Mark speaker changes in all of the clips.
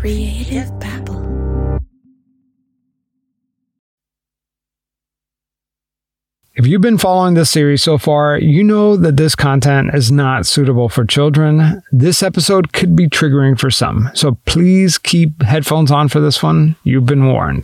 Speaker 1: Creative Babble.
Speaker 2: If you've been following this series so far, you know that this content is not suitable for children. This episode could be triggering for some, so please keep headphones on for this one. You've been warned.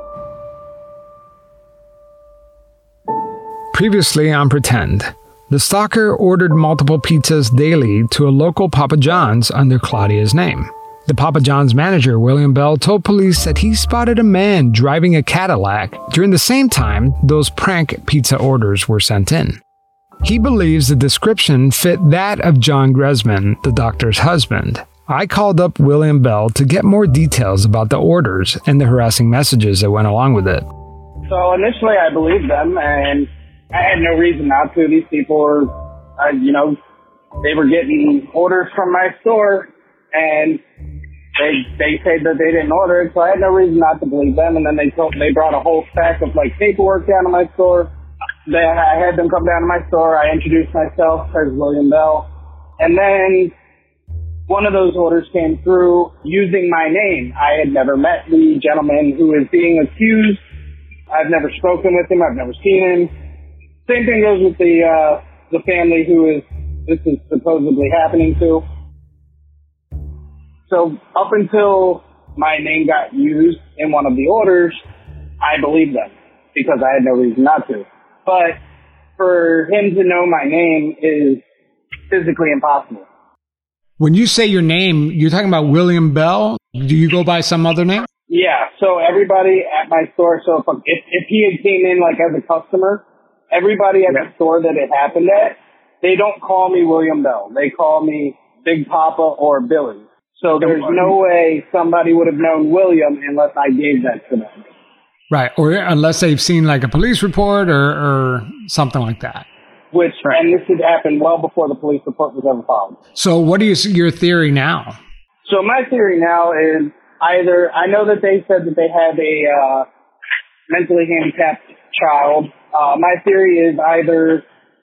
Speaker 2: Previously on Pretend, the stalker ordered multiple pizzas daily to a local Papa John's under Claudia's name. The Papa John's manager, William Bell, told police that he spotted a man driving a Cadillac during the same time those prank pizza orders were sent in. He believes the description fit that of John Gresman, the doctor's husband. I called up William Bell to get more details about the orders and the harassing messages that went along with it.
Speaker 3: So initially I believed them, and I had no reason not to. These people were, they were getting orders from my store, and they said that they didn't order it, so I had no reason not to believe them. And then they brought a whole stack of paperwork down to my store. I had them come down to my store. I introduced myself as William Bell, and then one of those orders came through using my name. I had never met the gentleman who is being accused. I've never spoken with him. I've never seen him. Same thing goes with the family this is supposedly happening to. So up until my name got used in one of the orders, I believed them because I had no reason not to. But for him to know my name is physically impossible.
Speaker 2: When you say your name, you're talking about William Bell? Do you go by some other name?
Speaker 3: Yeah, so everybody at my store, so if he had came in as a customer, everybody at the store that it happened at, they don't call me William Bell. They call me Big Papa or Billy. So there's no way somebody would have known William unless I gave that to them.
Speaker 2: Right, or unless they've seen a police report or something like that.
Speaker 3: And this had happened well before the police report was ever filed.
Speaker 2: So what is your theory now?
Speaker 3: So my theory now is either, I know that they said that they had a mentally handicapped child. My theory is either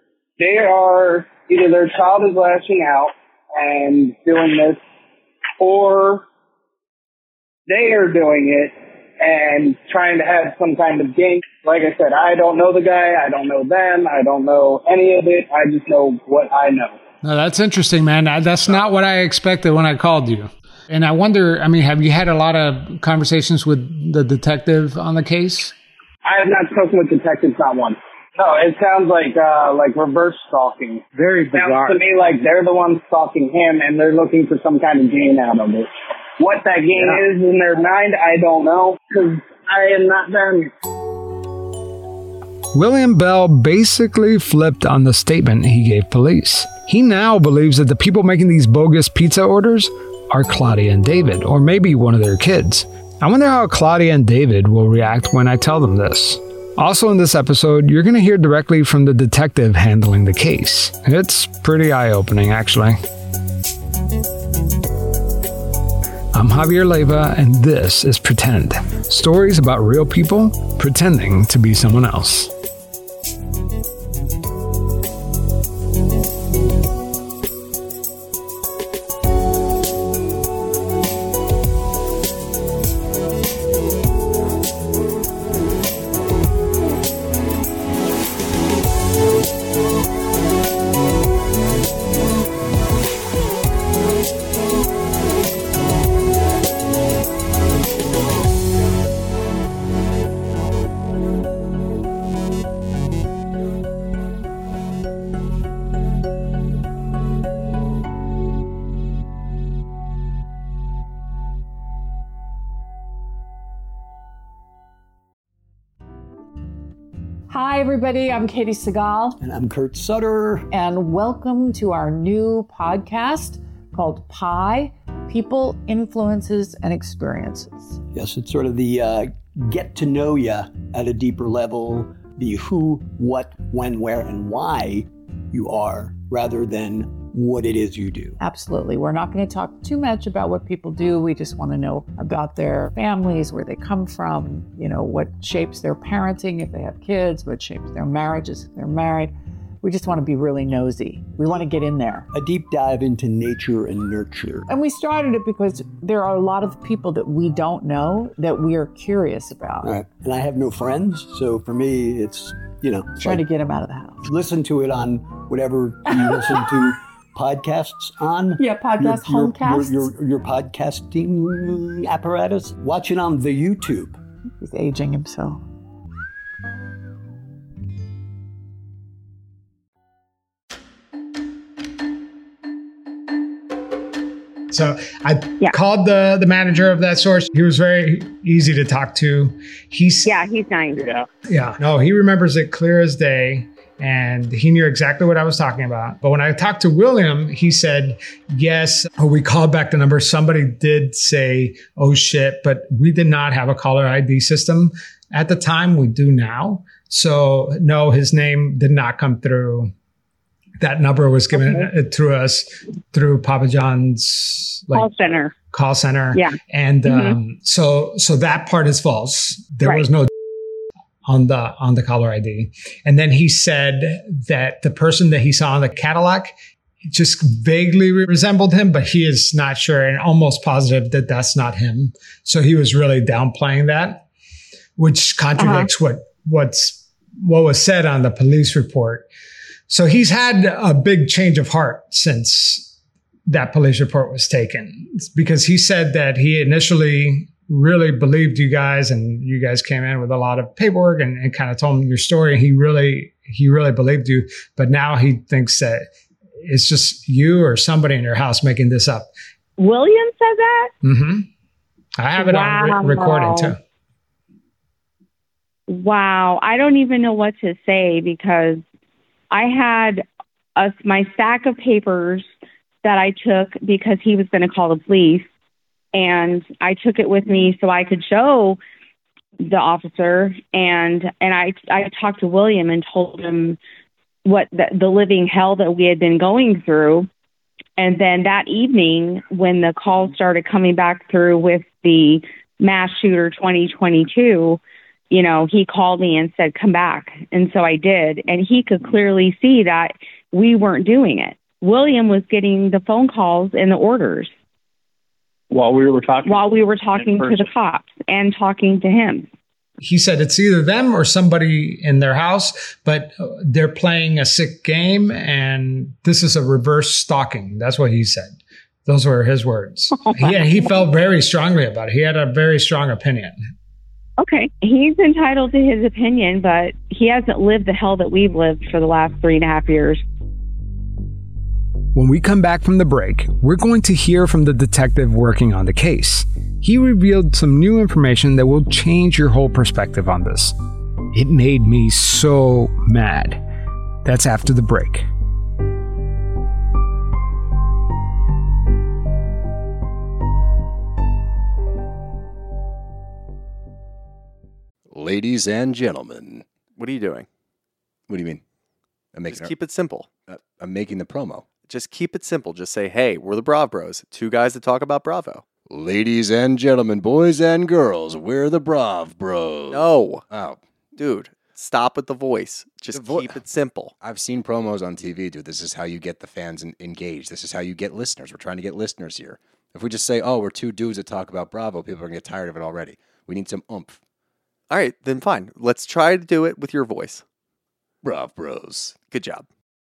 Speaker 3: their child is lashing out and doing this, or they are doing it and trying to have some kind of gain. Like I said, I don't know the guy. I don't know them. I don't know any of it. I just know what I know.
Speaker 2: No, that's interesting, man. That's not what I expected when I called you. And I wonder, have you had a lot of conversations with the detective on the case?
Speaker 3: I have not spoken with detectives, not one. No, it sounds like reverse stalking. Very bizarre. Sounds to me like they're the ones stalking him, and they're looking for some kind of gain out of it. What that gain is in their mind, I don't know, because I am not them.
Speaker 2: William Bell basically flipped on the statement he gave police. He now believes that the people making these bogus pizza orders are Claudia and David, or maybe one of their kids. I wonder how Claudia and David will react when I tell them this. Also in this episode, you're going to hear directly from the detective handling the case. It's pretty eye-opening, actually. I'm Javier Leiva, and this is Pretend. Stories about real people pretending to be someone else.
Speaker 4: Hi, everybody. I'm Katie Segal.
Speaker 5: And I'm Kurt Sutter.
Speaker 4: And welcome to our new podcast called Pi, People, Influences, and Experiences.
Speaker 5: Yes, it's sort of the get to know you at a deeper level, the who, what, when, where, and why you are, rather than what it is you do.
Speaker 4: Absolutely. We're not going to talk too much about what people do. We just want to know about their families, where they come from, what shapes their parenting if they have kids, what shapes their marriages if they're married. We just want to be really nosy. We want to get in there.
Speaker 5: A deep dive into nature and nurture.
Speaker 4: And we started it because there are a lot of people that we don't know that we are curious about.
Speaker 5: All right. And I have no friends, so for me, it's,
Speaker 4: Try to get them out of the house.
Speaker 5: Listen to it on whatever you listen to podcasts on.
Speaker 4: Yeah, homecasts.
Speaker 5: Your podcasting apparatus. Watch it on the YouTube.
Speaker 4: He's aging himself.
Speaker 2: So I called the manager of that source. He was very easy to talk to.
Speaker 1: He's nice.
Speaker 2: Yeah. No, he remembers it clear as day. And he knew exactly what I was talking about. But when I talked to William, he said, yes, we called back the number. Somebody did say, oh shit, but we did not have a caller ID system at the time. We do now. So no, his name did not come through. That number was given through us, through Papa John's call center.
Speaker 1: Yeah.
Speaker 2: And so that part is false. There was no on the caller ID. And then he said that the person that he saw in the Cadillac just vaguely resembled him, but he is not sure and almost positive that that's not him. So he was really downplaying that, which contradicts what was said on the police report. So he's had a big change of heart since that police report was taken, because he said that he initially really believed you guys, and you guys came in with a lot of paperwork and kind of told him your story. And he really believed you, but now he thinks that it's just you or somebody in your house making this up.
Speaker 1: William said that?
Speaker 2: Mm-hmm. I have it on recording too.
Speaker 1: Wow. I don't even know what to say, because I had my stack of papers that I took because he was going to call the police. And I took it with me so I could show the officer. And I talked to William and told him what the living hell that we had been going through. And then that evening, when the calls started coming back through with the mass shooter 2022, he called me and said, come back. And so I did. And he could clearly see that we weren't doing it. William was getting the phone calls and the orders.
Speaker 3: While we were talking
Speaker 1: to the cops and talking to him.
Speaker 2: He said it's either them or somebody in their house, but they're playing a sick game, and this is a reverse stalking. That's what he said. Those were his words. He felt very strongly about it. He had a very strong opinion.
Speaker 1: Okay. He's entitled to his opinion, but he hasn't lived the hell that we've lived for the last 3.5 years.
Speaker 2: When we come back from the break, we're going to hear from the detective working on the case. He revealed some new information that will change your whole perspective on this. It made me so mad. That's after the break.
Speaker 6: Ladies and gentlemen.
Speaker 7: What are you doing?
Speaker 6: What do you mean?
Speaker 7: Just keep it simple.
Speaker 6: I'm making the promo.
Speaker 7: Just keep it simple. Just say, hey, we're the Brav Bros. 2 guys that talk about Bravo.
Speaker 6: Ladies and gentlemen, boys and girls, we're the Brav Bros.
Speaker 7: No.
Speaker 6: Oh.
Speaker 7: Dude, stop with the voice. Just keep it simple.
Speaker 6: I've seen promos on TV, dude. This is how you get the fans engaged. This is how you get listeners. We're trying to get listeners here. If we just say, oh, we're 2 dudes that talk about Bravo, people are going to get tired of it already. We need some oomph.
Speaker 7: All right, then fine. Let's try to do it with your voice.
Speaker 6: Brav Bros.
Speaker 7: Good job.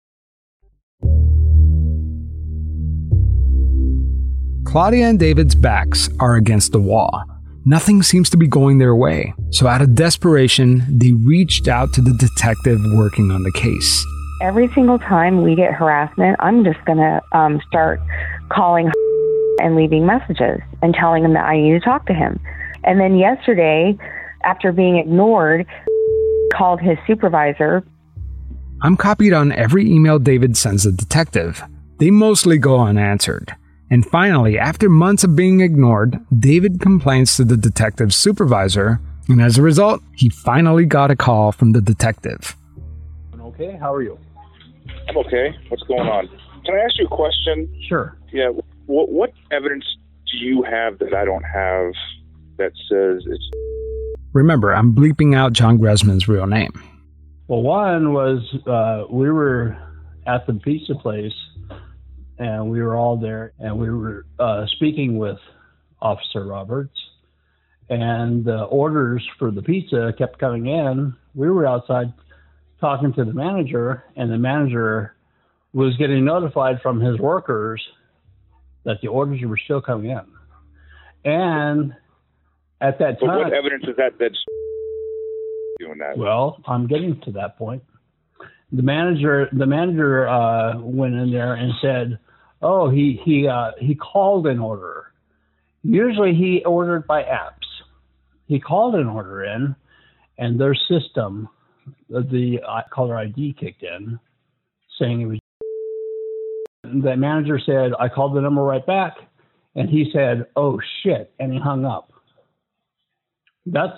Speaker 2: Claudia and David's backs are against the wall. Nothing seems to be going their way. So out of desperation, they reached out to the detective working on the case.
Speaker 8: Every single time we get harassment, I'm just going to start calling and leaving messages and telling him that I need to talk to him. And then yesterday, after being ignored, called his supervisor.
Speaker 2: I'm copied on every email David sends the detective. They mostly go unanswered. And finally, after months of being ignored, David complains to the detective's supervisor, and as a result, he finally got a call from the detective.
Speaker 9: Okay, how are you?
Speaker 10: I'm okay. What's going on? Can I ask you a question?
Speaker 9: Sure.
Speaker 10: Yeah. What evidence do you have that I don't have that says it's...
Speaker 2: Remember, I'm bleeping out John Gressman's real name.
Speaker 9: Well, one was we were at the pizza place, and we were all there, and we were speaking with Officer Roberts, and the orders for the pizza kept coming in. We were outside talking to the manager, and the manager was getting notified from his workers that the orders were still coming in. And at that time...
Speaker 10: But what evidence is that that's doing that?
Speaker 9: Well, I'm getting to that point. The manager went in there and said, "Oh, he called an order. Usually he ordered by apps. He called an order in, and their system, the caller ID kicked in, saying it was." The manager said, "I called the number right back," and he said, "Oh shit," and he hung up. That's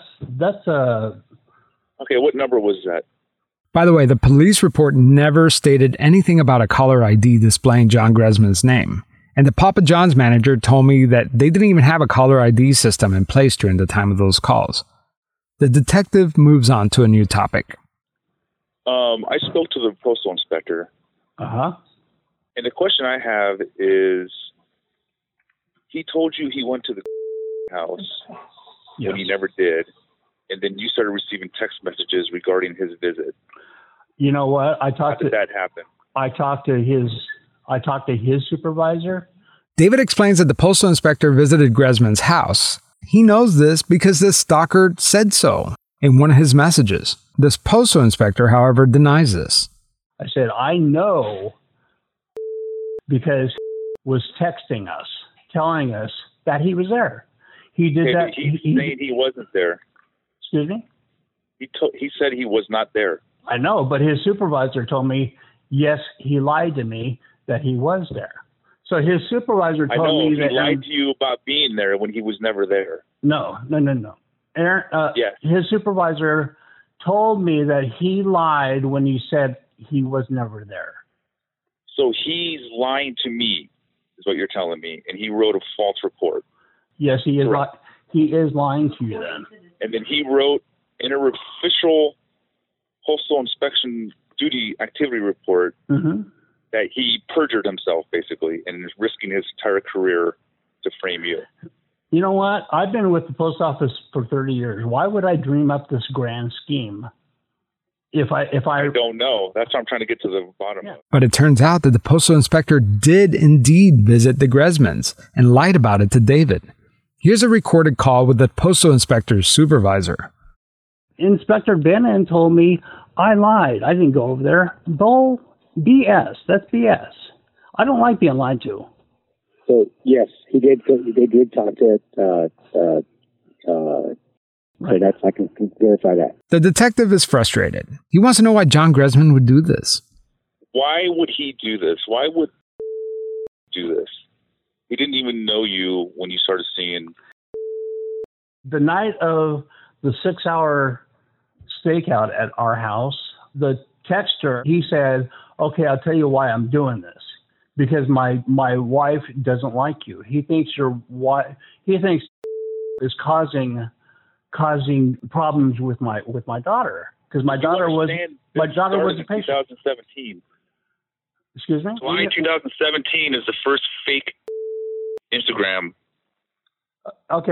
Speaker 10: Okay, what number was that?
Speaker 2: By the way, the police report never stated anything about a caller ID displaying John Gresman's name. And the Papa John's manager told me that they didn't even have a caller ID system in place during the time of those calls. The detective moves on to a new topic.
Speaker 10: I spoke to the postal inspector.
Speaker 9: Uh-huh.
Speaker 10: And the question I have is, he told you he went to the house when he never did, and then you started receiving text messages regarding his visit.
Speaker 9: You know what?
Speaker 10: How did that happen?
Speaker 9: I talked to his supervisor.
Speaker 2: David explains that the postal inspector visited Gresman's house. He knows this because this stalker said so in one of his messages. This postal inspector, however, denies this.
Speaker 9: I said, I know because was texting us, telling us that he was there. He did that.
Speaker 10: He's saying he wasn't there.
Speaker 9: Excuse me?
Speaker 10: He said he was not there.
Speaker 9: I know, but his supervisor told me, yes, he lied to me that he was there. So his supervisor told me that...
Speaker 10: he lied to you about being there when he was never there.
Speaker 9: No. Aaron,
Speaker 10: yes.
Speaker 9: His supervisor told me that he lied when he said he was never there.
Speaker 10: So he's lying to me, is what you're telling me, and he wrote a false report.
Speaker 9: Yes, he is. He is lying to you then.
Speaker 10: And then he wrote in an official postal inspection duty activity report that he perjured himself, basically, and is risking his entire career to frame you.
Speaker 9: You know what? I've been with the post office for 30 years. Why would I dream up this grand scheme? If I
Speaker 10: don't know. That's what I'm trying to get to the bottom of.
Speaker 2: But it turns out that the postal inspector did indeed visit the Gresmans and lied about it to David. Here's a recorded call with the postal inspector's supervisor.
Speaker 9: Inspector Bannon told me I lied. I didn't go over there. Bull BS. That's BS. I don't like being lied to.
Speaker 11: So yes, he did. They did talk to.
Speaker 9: Right.
Speaker 11: So I can verify that.
Speaker 2: The detective is frustrated. He wants to know why John Gresman would do this.
Speaker 10: Why would he do this? Why would do this? He didn't even know you when you started seeing.
Speaker 9: The night of the 6-hour stakeout at our house, the texter, he said, "Okay, I'll tell you why I'm doing this. Because my wife doesn't like you. He thinks is causing problems with my daughter. Because my daughter was a patient."
Speaker 10: 2017.
Speaker 9: Excuse me?
Speaker 10: July 2017 is the first fake Instagram.
Speaker 9: Okay.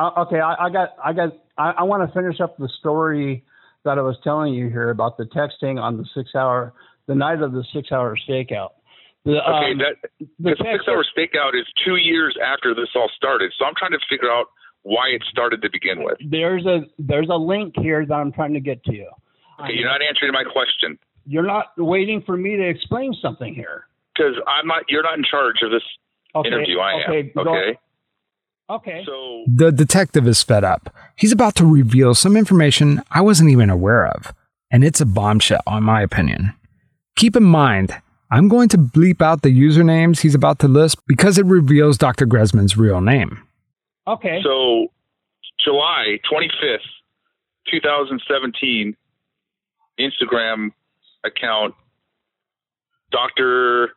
Speaker 9: I want to finish up the story that I was telling you here about the texting on the night of the 6-hour stakeout.
Speaker 10: The 6-hour stakeout is 2 years after this all started. So I'm trying to figure out why it started to begin with.
Speaker 9: There's a link here that I'm trying to get to you.
Speaker 10: Okay, you're not answering my question.
Speaker 9: You're not waiting for me to explain something here.
Speaker 10: Because you're not in charge of this interview. I am. Okay.
Speaker 9: Okay.
Speaker 10: So
Speaker 2: the detective is fed up. He's about to reveal some information I wasn't even aware of. And it's a bombshell, in my opinion. Keep in mind, I'm going to bleep out the usernames he's about to list because it reveals Dr. Gresman's real name.
Speaker 9: Okay.
Speaker 10: So July 25th, 2017, Instagram account, Dr.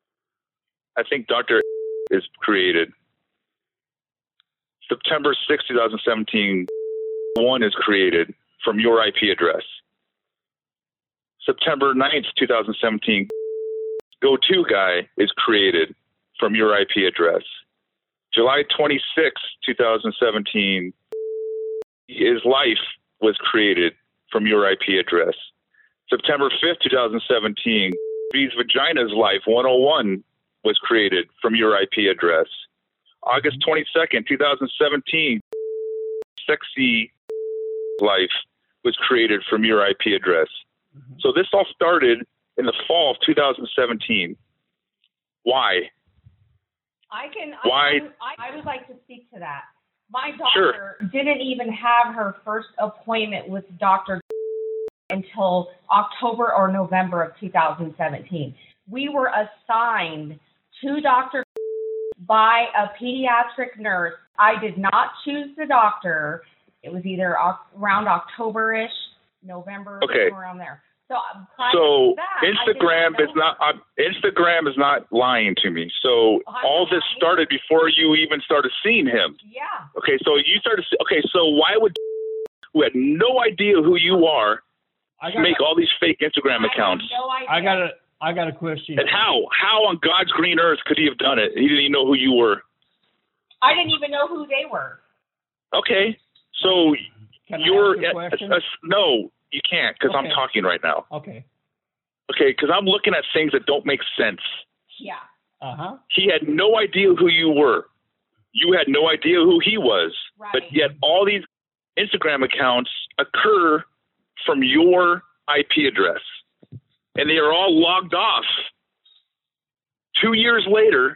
Speaker 10: is created. September 6, 2017, one is created from your IP address. September 9th, 2017, go-to guy is created from your IP address. July 26th, 2017, his life was created from your IP address. September 5th, 2017, V's Vagina's Life 101 was created from your IP address. August 22nd, 2017, Sexy Life was created from your IP address. So this all started in the fall of 2017. Why?
Speaker 1: I would like to speak to that. My daughter didn't even have her first appointment with Dr. until October or November of 2017. We were assigned to Dr. by a pediatric nurse. I did not choose the doctor. It was either around October-ish, November, somewhere around there.
Speaker 10: So Instagram is not lying to me. So all this started before you even started seeing him.
Speaker 1: Yeah.
Speaker 10: Okay, so so why would who had no idea who you are make all these fake Instagram accounts?
Speaker 1: No idea.
Speaker 9: I got a question.
Speaker 10: And how on God's green earth could he have done it? He didn't even know who you were.
Speaker 1: I didn't even know who they were.
Speaker 10: Okay, so you're
Speaker 9: no.
Speaker 10: You can't, because I'm talking right now.
Speaker 9: Okay.
Speaker 10: Okay, because I'm looking at things that don't make sense.
Speaker 1: Yeah.
Speaker 9: Uh-huh.
Speaker 10: He had no idea who you were. You had no idea who he was.
Speaker 1: Right.
Speaker 10: But yet all these Instagram accounts occur from your IP address. And they are all logged off 2 years later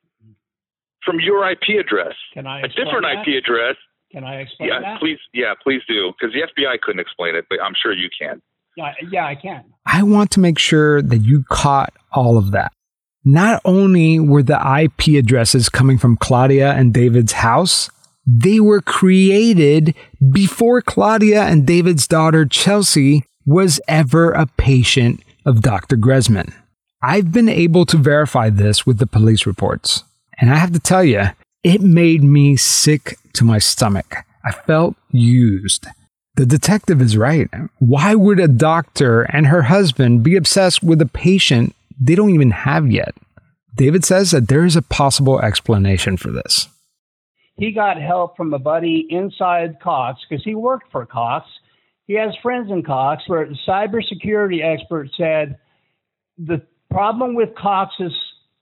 Speaker 10: from your IP address.
Speaker 9: Can I
Speaker 10: a different
Speaker 9: that?
Speaker 10: IP address.
Speaker 9: Can I explain that?
Speaker 10: Please do, because the FBI couldn't explain it, but I'm sure you can.
Speaker 9: Yeah, I can.
Speaker 2: I want to make sure that you caught all of that. Not only were the IP addresses coming from Claudia and David's house, they were created before Claudia and David's daughter Chelsea was ever a patient of Dr. Gresman. I've been able to verify this with the police reports. And I have to tell you, it made me sick to my stomach. I felt used. The detective is right. Why would a doctor and her husband be obsessed with a patient they don't even have yet? David says that there is a possible explanation for this.
Speaker 9: He got help from a buddy inside Cox because he worked for Cox. He has friends in Cox where the cybersecurity expert said the problem with Cox's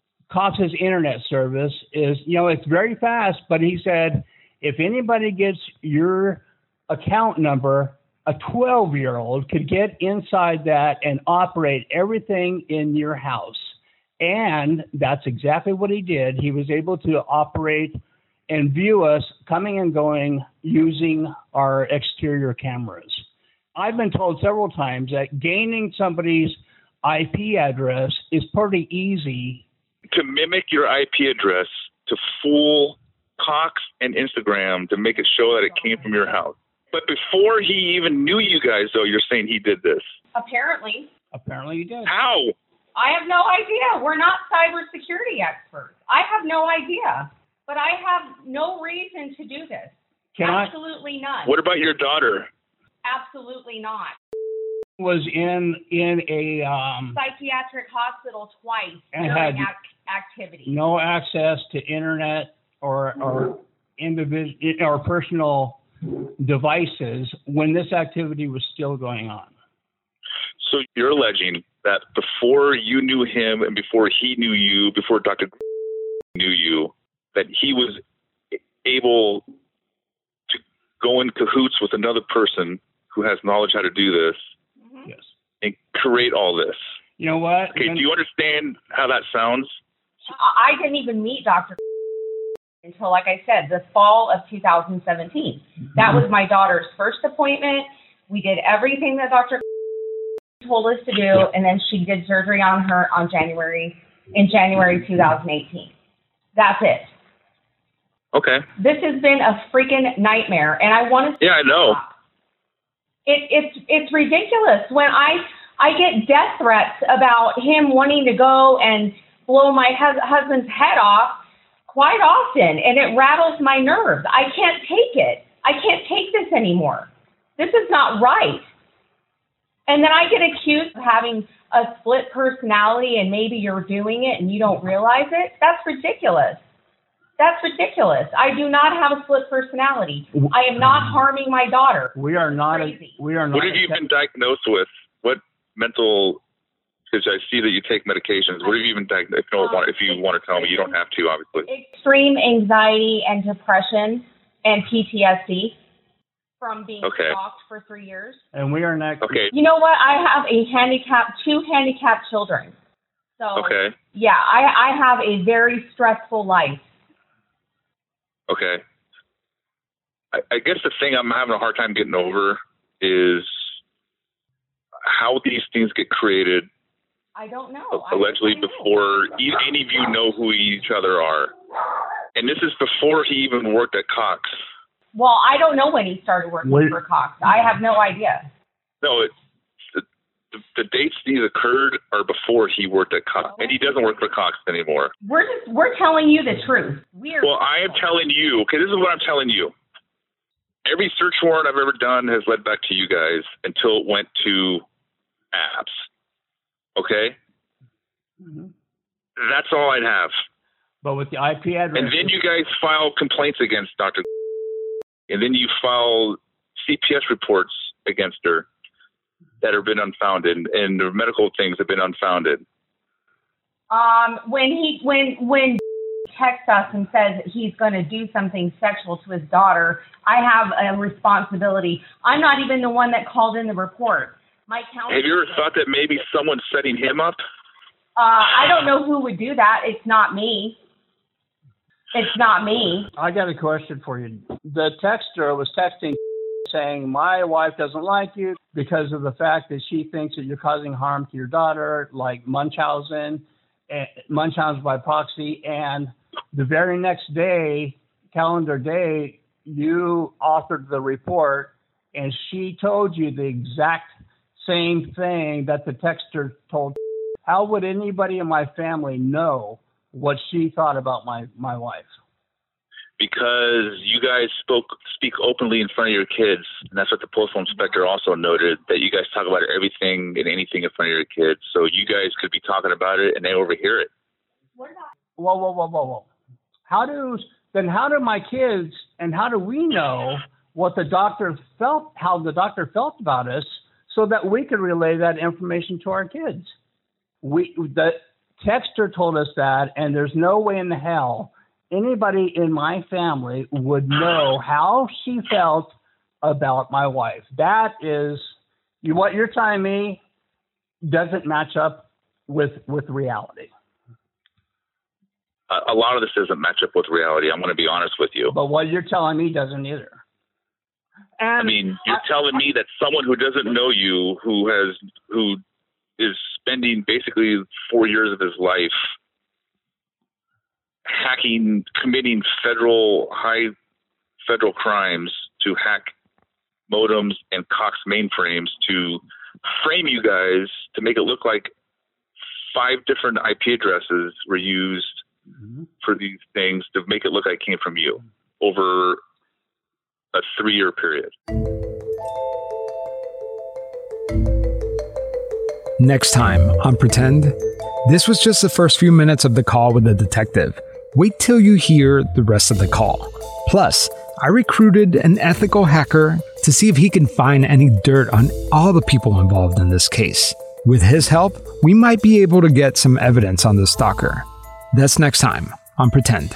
Speaker 9: internet service is, it's very fast, but he said, if anybody gets your account number, a 12-year-old could get inside that and operate everything in your house. And that's exactly what he did. He was able to operate and view us coming and going using our exterior cameras. I've been told several times that gaining somebody's IP address is pretty easy.
Speaker 10: To mimic your IP address, to fool Cox and Instagram, to make it show that it came from your house. But before he even knew you guys, though, you're saying he did this.
Speaker 1: Apparently
Speaker 9: he did.
Speaker 10: How?
Speaker 1: I have no idea. We're not cybersecurity experts. I have no idea. But I have no reason to do this. Absolutely none.
Speaker 10: What about your daughter?
Speaker 1: Absolutely not.
Speaker 9: Was in a
Speaker 1: psychiatric hospital twice
Speaker 9: and
Speaker 1: during
Speaker 9: had
Speaker 1: activity.
Speaker 9: No access to internet or individual or personal devices when this activity was still going on.
Speaker 10: So you're alleging that before you knew him and before he knew you, before Dr. knew you, that he was able to go in cahoots with another person who has knowledge how to do this.
Speaker 9: Yes.
Speaker 10: And create all this.
Speaker 9: You know what?
Speaker 10: Okay, do you understand how that sounds?
Speaker 1: I didn't even meet Dr. until, like I said, the fall of 2017. That was my daughter's first appointment. We did everything that Dr. told us to do, and then she did surgery on her in January 2018. That's it.
Speaker 10: Okay.
Speaker 1: This has been a freaking nightmare, and I want to.
Speaker 10: Yeah, I know.
Speaker 1: It's ridiculous when I get death threats about him wanting to go and blow my husband's head off quite often, and it rattles my nerves. I can't take it. I can't take this anymore. This is not right. And then I get accused of having a split personality and maybe you're doing it and you don't realize it. That's ridiculous. That's ridiculous. I do not have a split personality. I am not harming my daughter.
Speaker 9: We are not.
Speaker 10: What have you been diagnosed with? What mental? Because I see that you take medications. What have you been diagnosed? If you want to tell me, you don't have to, obviously.
Speaker 1: Extreme anxiety and depression and PTSD from being stalked for 3 years.
Speaker 9: And we are not.
Speaker 10: Okay.
Speaker 1: You know what? I have two handicapped children. So yeah, I have a very stressful life.
Speaker 10: Okay. I guess the thing I'm having a hard time getting over is how these things get created.
Speaker 1: I don't know.
Speaker 10: Allegedly before any of you know who each other are. And this is before he even worked at Cox.
Speaker 1: Well, I don't know when he started working for Cox. I have no idea.
Speaker 10: No, the dates these occurred are before he worked at Cox. And he doesn't work for Cox anymore.
Speaker 1: We're telling you the truth.
Speaker 10: Well, I am telling you. Okay, this is what I'm telling you. Every search warrant I've ever done has led back to you guys until it went to apps. Okay?
Speaker 9: Mm-hmm.
Speaker 10: That's all I'd have.
Speaker 9: But with the IP address.
Speaker 10: And then you guys file complaints against Dr. And then you file CPS reports against her that have been unfounded, and the medical things have been unfounded.
Speaker 1: When texts us and says he's going to do something sexual to his daughter, I have a responsibility. I'm not even the one that called in the report. My counselor.
Speaker 10: Have you ever thought that maybe someone's setting him up?
Speaker 1: I don't know who would do that. It's not me. It's not me.
Speaker 9: I got a question for you. The texter was texting saying, my wife doesn't like you because of the fact that she thinks that you're causing harm to your daughter, like Munchausen by proxy. And the very next day, calendar day, you authored the report, and she told you the exact same thing that the texter told. How would anybody in my family know what she thought about my wife?
Speaker 10: Because you guys speak openly in front of your kids, and that's what the postal inspector also noted, that you guys talk about everything and anything in front of your kids. So you guys could be talking about it, and they overhear it.
Speaker 9: Whoa. How do my kids, and how do we know what the doctor felt, how the doctor felt about us, so that we could relay that information to our kids? The texter told us that, and there's no way in hell anybody in my family would know how she felt about my wife. That is, what you're telling me doesn't match up with reality.
Speaker 10: A lot of this doesn't match up with reality. I'm going to be honest with you.
Speaker 9: But what you're telling me doesn't either.
Speaker 10: And I mean, you're telling me that someone who doesn't know you, who is spending basically 4 years of his life committing high federal crimes to hack modems and Cox mainframes to frame you guys to make it look like 5 different IP addresses were used for these things to make it look like it came from you over a 3-year period.
Speaker 2: Next time on Pretend, this was just the first few minutes of the call with the detective. Wait till you hear the rest of the call. Plus, I recruited an ethical hacker to see if he can find any dirt on all the people involved in this case. With his help, we might be able to get some evidence on the stalker. That's next time on Pretend.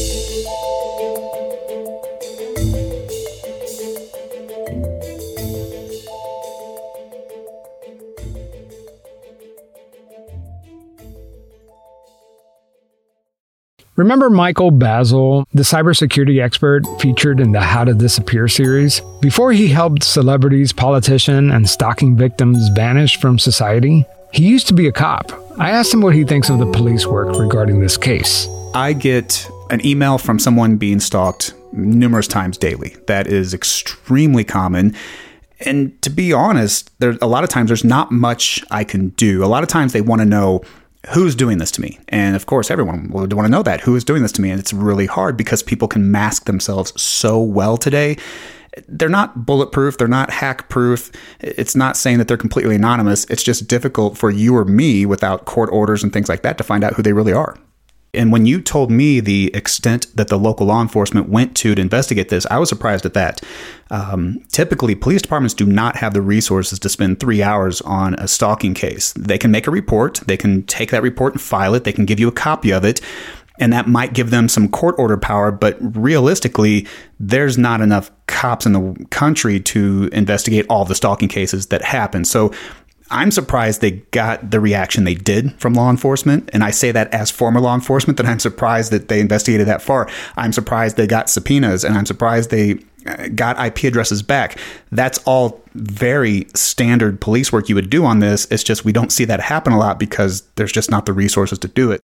Speaker 2: Remember Michael Bazzell, the cybersecurity expert featured in the How to Disappear series? Before he helped celebrities, politicians, and stalking victims vanish from society, he used to be a cop. I asked him what he thinks of the police work regarding this case.
Speaker 12: I get an email from someone being stalked numerous times daily. That is extremely common. And to be honest, a lot of times there's not much I can do. A lot of times they want to know who's doing this to me. And of course, everyone would want to know that. Who is doing this to me? And it's really hard because people can mask themselves so well today. They're not bulletproof. They're not hack proof. It's not saying that they're completely anonymous. It's just difficult for you or me without court orders and things like that to find out who they really are. And when you told me the extent that the local law enforcement went to investigate this, I was surprised at that. Typically, police departments do not have the resources to spend 3 hours on a stalking case. They can make a report. They can take that report and file it. They can give you a copy of it. And that might give them some court order power, but realistically, there's not enough cops in the country to investigate all the stalking cases that happen. So I'm surprised they got the reaction they did from law enforcement. And I say that as former law enforcement, that I'm surprised that they investigated that far. I'm surprised they got subpoenas, and I'm surprised they got IP addresses back. That's all very standard police work you would do on this. It's just we don't see that happen a lot because there's just not the resources to do it.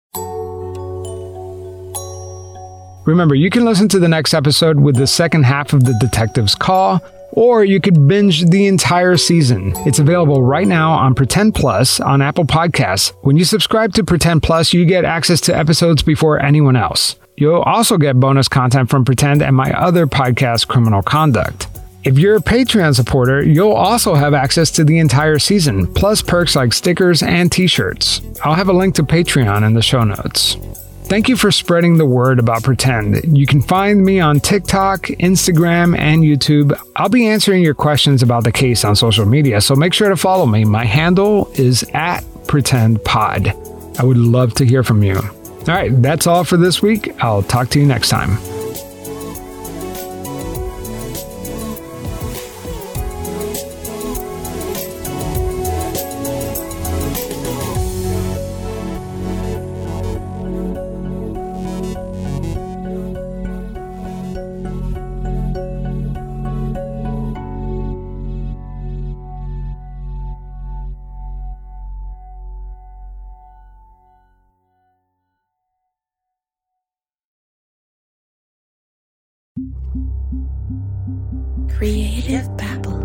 Speaker 2: Remember, you can listen to the next episode with the second half of The Detective's Call, or you could binge the entire season. It's available right now on Pretend Plus on Apple Podcasts. When you subscribe to Pretend Plus, you get access to episodes before anyone else. You'll also get bonus content from Pretend and my other podcast, Criminal Conduct. If you're a Patreon supporter, you'll also have access to the entire season, plus perks like stickers and t-shirts. I'll have a link to Patreon in the show notes. Thank you for spreading the word about Pretend. You can find me on TikTok, Instagram, and YouTube. I'll be answering your questions about the case on social media, so make sure to follow me. My handle is @PretendPod. I would love to hear from you. All right, that's all for this week. I'll talk to you next time.
Speaker 13: Creative Babble.